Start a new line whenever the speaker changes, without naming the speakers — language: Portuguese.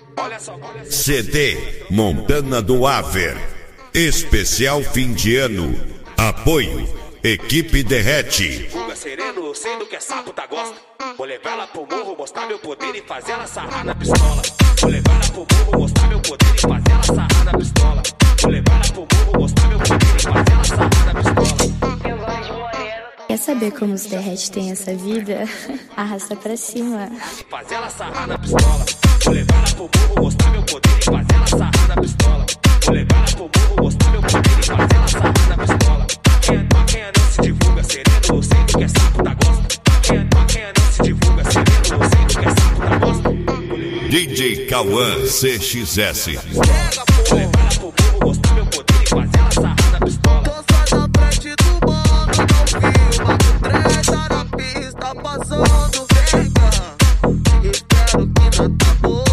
CD Montana do Aver. Especial fim de ano. Apoio Equipe Derrete.
Sereno, sei do que é sapo tá gosta. Vou levar ela pro morro, mostrar meu poder e fazer ela sarrar na pistola. Vou levar ela pro morro, mostrar meu poder e fazer ela sarrar na pistola. Vou levar ela pro morro, mostrar meu poder e fazer ela sarrar na pistola.
Eu gosto de moreno. Quer saber como os derrete têm essa vida? Arrasta pra cima.
Fazer ela sarrar na pistola. Vou levar ela pro morro, mostrar meu poder e fazer ela sarrar na pistola. Vou levar ela pro morro, mostrar meu poder e fazer ela sarrar na pistola. Quem não se divulga, sereno, sei do que é sapo tá gosta. Quem não se divulga, sereno, sei do que é sapo tá gosta.
DJ Cauã CXS.
Vou levar ela pro morro, mostrar meu poder e fazer ela sarrar na pistola.
Tô só na frente do mano, não filma com treta na pista, passando vega. Espero que não tá bom.